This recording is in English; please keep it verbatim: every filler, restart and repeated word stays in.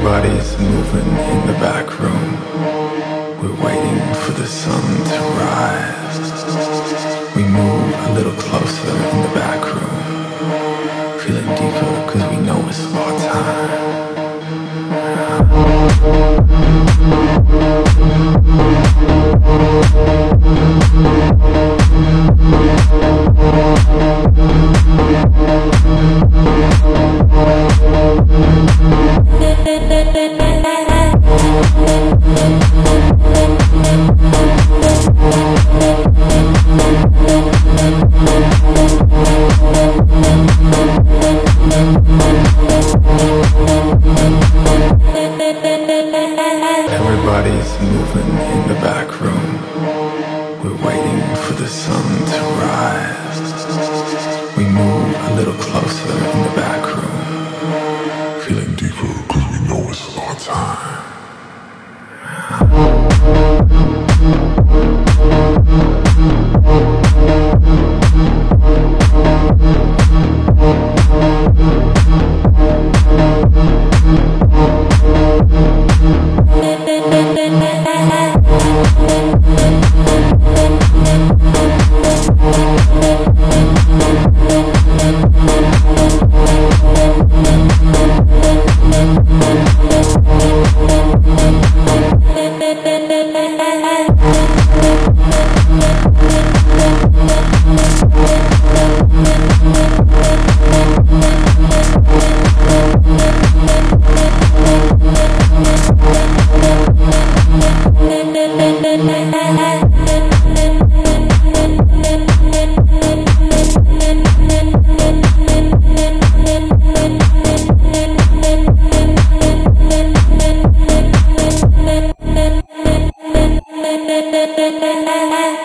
Everybody's moving in the back room. We're waiting for the sun to rise. We move a little closer in the back room, feeling deeper cause we know it's our time. Everybody's moving in the back room. We're waiting for the sun to rise. We move a little closer in the back room, feeling deeper cause we know it's our time. Thank you.